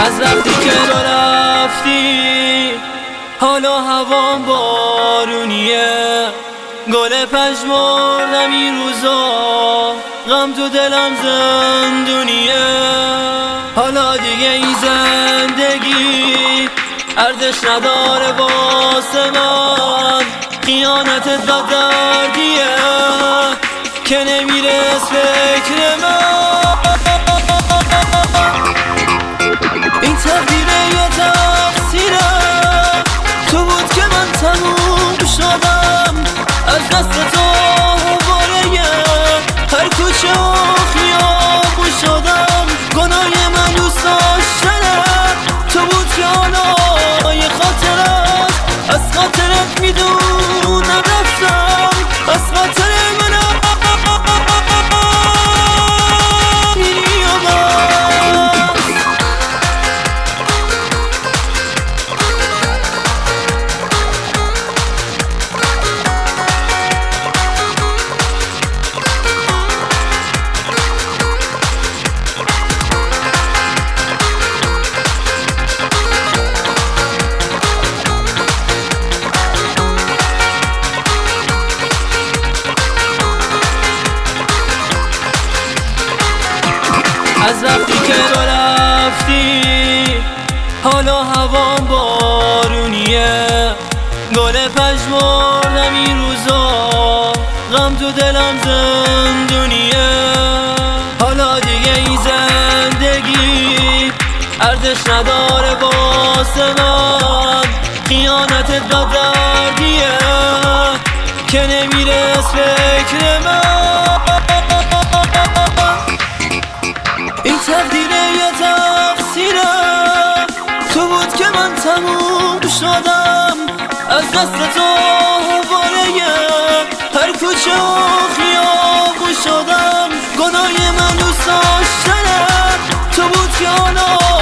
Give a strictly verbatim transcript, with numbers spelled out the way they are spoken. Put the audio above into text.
از وقتی که تو رفتی حالا هوام بارونیه، گل پژمردم این روزا، غم تو دلم زندونیه. حالا دیگه این زندگی ارزش نداره واسه من، خیانتت بد دردیه که نمیره از فکر من. این تقدیره یا تقصیره، تو بود که من تموم شدم از دست تو باره، هر کوچه و خیابون شدم، گناه من دوست داشتنه تو بود که حالا یه خاطرت از خاطرت میدونم رفتم، از خاطر منم از وقتی که تو رفتی حالا هوام بارونیه، گل پژمردم این روزا، غم تو دلم زندونیه. حالا دیگه این زندگی ارزش نداره واسه من، خیانتت بد دردیه که نمیره از فکر من. این تقدیره یا تقصیره، تو بود که من تموم شدم از دست تو باره، هر کوچه و خیابون شدم، گناه من دوست داشتنه تو بود که حالا